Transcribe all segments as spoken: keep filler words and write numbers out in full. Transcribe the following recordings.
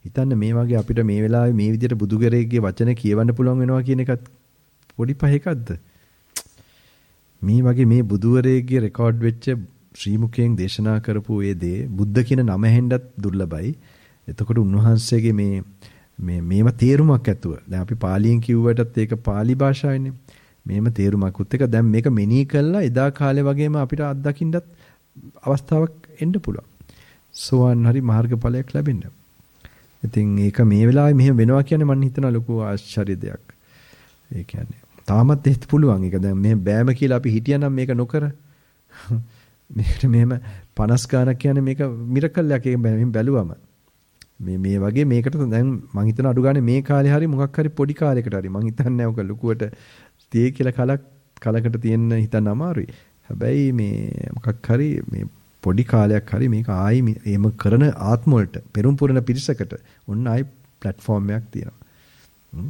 හිතන්න මේ වගේ අපිට මේ වෙලාවේ මේ විදිහට බුදුගරේගේ වචන කියවන්න පුළුවන් වෙනවා කියන එකත් පොඩි පහකක්ද? මේ වගේ මේ බුදුවරේගේ රෙකෝඩ් වෙච්ච ශ්‍රී මුඛයෙන් දේශනා කරපු ඒ දේ බුද්ධ කියන නම හෙන්නත් දුර්ලභයි. එතකොට උන්වහන්සේගේ මේ මේ මේව තේරුමක් ඇතුව දැන් අපි පාලියෙන් කිව්වටත් ඒක පාලි භාෂාවනේ. මේම තේරුමකුත් එක දැන් මේක මෙනී කළා එදා කාලේ වගේම අපිට අත්දකින්නත් අවස්ථාවක් එන්න පුළුවන්. සෝවන් හරි මාර්ගඵලයක් ලැබෙන්න. ඉතින් ඒක මේ වෙලාවේ මෙහෙම වෙනවා කියන්නේ මම හිතන ලොකු ආශ්චර්ය දෙයක්. ඒ කියන්නේ තාමත් ඒත් පුළුවන්. ඒක දැන් මෙහෙම බෑම කියලා අපි හිටියනම් මේක නොකර මේකට මෙහෙම පනස් ගානක් කියන්නේ මේක මිරකල් එකක්. ඒක මෙහෙම බැලුවම මේ මේ වගේ මේකට දැන් මම හිතන අඩු ගානේ මේ කාලේ හරි මොකක් හරි පොඩි කාලයකට හරි මම හිතන්නේ ඔක ලොකුවට තියේ කියලා කලක් කලකට තියෙන්න හිතන්න අමාරුයි. හැබැයි මේ මොකක් හරි මේ පොඩි කාලයක් හරි මේක ආයි එහෙම කරන ආත්ම වලට පෙරම් පුරන පිරිසකට ඔන්න ආයි ප්ලැට්ෆෝම් එකක් තියෙනවා.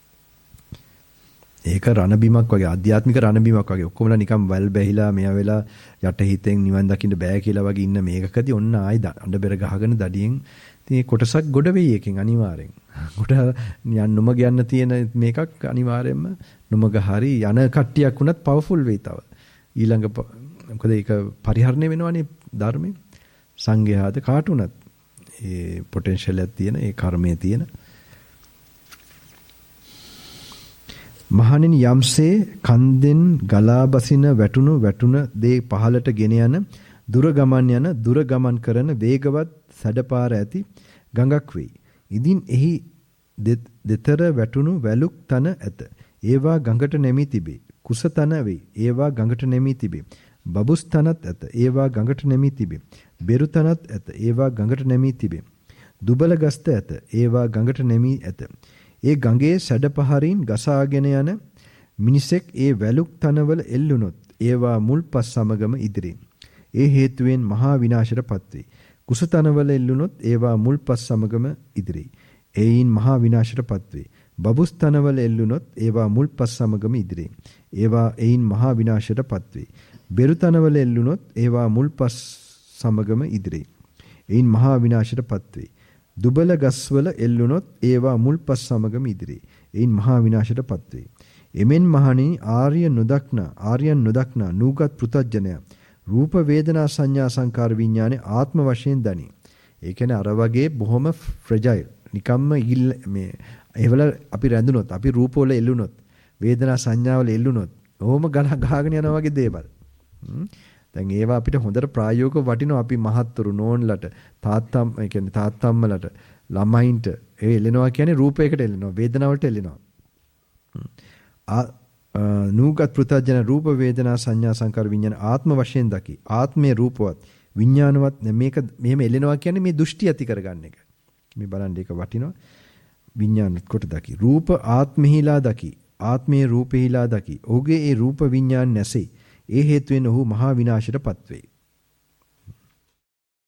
ඒක රණබිමක් වගේ ආධ්‍යාත්මික රණබිමක් වගේ ඔක්කොමලා නිකන් වැල් බැහිලා මෙයා වෙලා යට හිතෙන් නිවන් දකින්න බෑ කියලා වගේ ඉන්න මේකකදී ඔන්න ආයි අඬ බෙර ගහගෙන දඩියෙන් ඉතින් කොටසක් ගොඩ වෙයි එකෙන් අනිවාර්යෙන්. ගොඩ යන්න නොමග යන්න තියෙන මේකක් අනිවාර්යෙන්ම නොමග හරි යන කට්ටියක් වුණත් පවර්ෆුල් වෙයි තව. ඊළඟ මොකද ඒක පරිහරණය වෙනවනේ ධර්මයෙන්. සංඝයාද කාට උනත් ඒ පොටෙන්ෂල් එකක් තියෙන ඒ කර්මයේ තියෙන මහණෙනි යම්සේ කන්දෙන් ගලා බසින වැටුණු වැටුණ දේ පහලට ගෙන යන දුර ගමන් යන දුර ගමන් කරන වේගවත් සැඩපාර ඇති ගඟක් වෙයි. ඉදින් එහි දෙතර වැටුණු වැලුක් තන ඇත. ඒවා ගඟට නැමී තිබේ. කුස තන වෙයි. ඒවා ගඟට නැමී තිබේ. බබුස් තනත් ඇත. ඒවා ගඟට නැමී තිබේ. බෙරු තනත් ඇත. ඒවා ගඟට නැමී තිබේ. දුබල ගස්ත ඇත. ඒවා ගඟට නැමී ඇත. ඒ ගඟේ සැඩපහරින් ගසාගෙන යන මිනිසෙක් ඒ වැලුක් තනවල එල්ලුනොත් ඒවා මුල්පස් සමගම ඉදිරියෙන් ඒ හේතුවෙන් මහා විනාශයටපත් වේ. කුස තනවල එල්ලුනොත් ඒවා මුල්පස් සමගම ඉදිරියේ. එයින් මහා විනාශයටපත් වේ. බබුස් තනවල එල්ලුනොත් ඒවා මුල්පස් සමගම ඉදිරියේ. ඒවා එයින් මහා විනාශයටපත් වේ. බෙරු තනවල එල්ලුනොත් ඒවා මුල්පස් සමගම ඉදිරියේ. එයින් මහා විනාශයටපත් වේ. දුබල ගස්වල එල්ලුනොත් ඒවා මුල්පස් සමගම ඉදිරියේ. එයින් මහා විනාශයටපත් වේ. එමෙන් මහණෙනි ආර්ය නොදක්නා ආර්යයන් නොදක්නා නූගත් පෘතජ්ජනය රූප වේදනා සංඥා සංකාර විඥානේ ආත්ම වශයෙන් දනි. ඒ කියන්නේ අර වගේ බොහොම ෆ්‍රජයිල් නිකම්ම මේ ඒවල අපි රැඳුනොත් අපි රූප වල එල්ලුනොත් වේදනා සංඥා වල එල්ලුනොත් ඔහොම ගහගෙන යනවා වගේ දේවල්. දැන් ඒවා අපිට හොඳට ප්‍රායෝගිකව වටිනවා. අපි මහත්තුරු නෝන්ලට තාත්තම් ඒ කියන්නේ තාත්තම්මලට ළමයින්ට ඒ එල්ලෙනවා කියන්නේ රූපයකට එල්ලෙනවා වේදනාවට එල්ලෙනවා. ආ නූගත් පෘථජන රූප වේදනා සංඥා සංකාර විඥාන ආත්ම වශයෙන් දකි. ආත්මයේ රූපවත් විඥානවත් මේක මෙහෙම එල්ලෙනවා කියන්නේ මේ දෘෂ්ටි ඇති කරගන්න එක. මේ බලන්න ඒක වටිනවා. විඥානත් කොට දකි. රූප ආත්මෙහිලා දකි. ආත්මයේ රූපෙහිලා දකි. ඔහුගේ ඒ රූප විඥාන නැසෙයි. ඒ හේතුවෙන් ඔහු මහා විනාශයටපත් වේ.